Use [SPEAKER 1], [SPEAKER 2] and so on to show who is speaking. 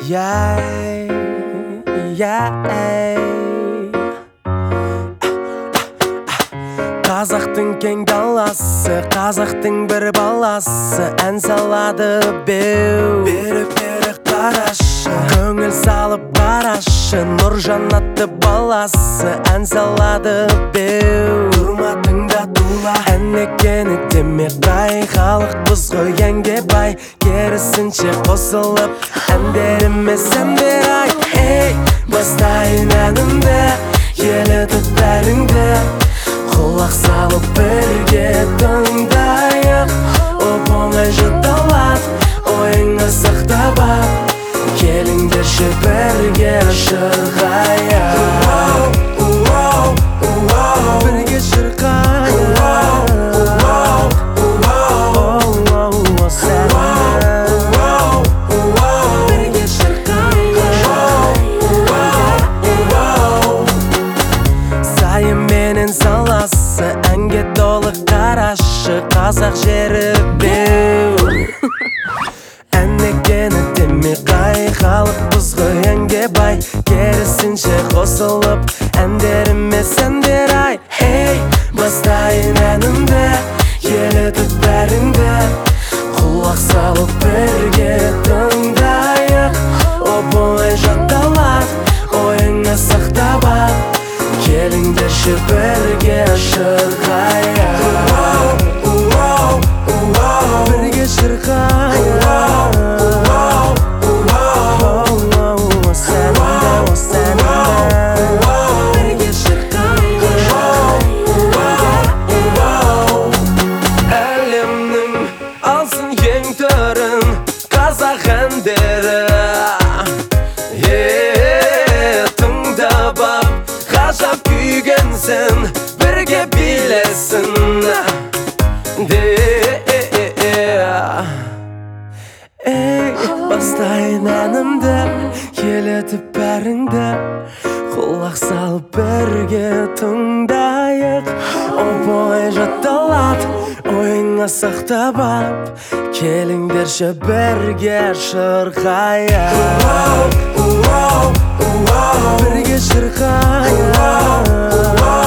[SPEAKER 1] Яй, яй. Қазақтың кең даласы, қазақтың бір баласы, ән салады беу. Бері қарашы, көңіл салып қарашы, Нұржан атты баласы, ән салады беу. Тұрматыңда тула, ән екені деме қай, халықпыз ғой әнге бай, керісінше қосылып әндеріме сәндер ай. Ей, бастайын әнімді, елітіп бәріңді, құлақ салып бірге тыңдайық. Оп-оңай жұталады, ойыңа сақтап ап, келіңдерші бірге шырқайық. Бірге шырқайық. Бірге шырқайық. Сайы менен саласы, әнге толы қарашы, қазақ жері беу. Ән екені деме қай, халықпыз ғой әнге бай, керісінше қосылып әндеріме сәндер ай. Ей, бастайын әнімді, елітіп бәріңді, құлақ салып бірге тыңдайық. Оп-оңай жатталады, ойыңа сақтап ап, келіңдерші бірге шырқайық. Бірге шырқайық. Бірге шырқайық. Әлемнің алсын ең түрін қазақ әндері, тыңдап ап, ғажап күйгенсің, бірге билесін Ей, бастайын әнімді, елітіп бәріңді, құлақ салып бірге тыңдайық. Оп-оңай жатталады, ойыңа сақтап ап, келіңдерші бірге шырқайық. Бірге шырқайық.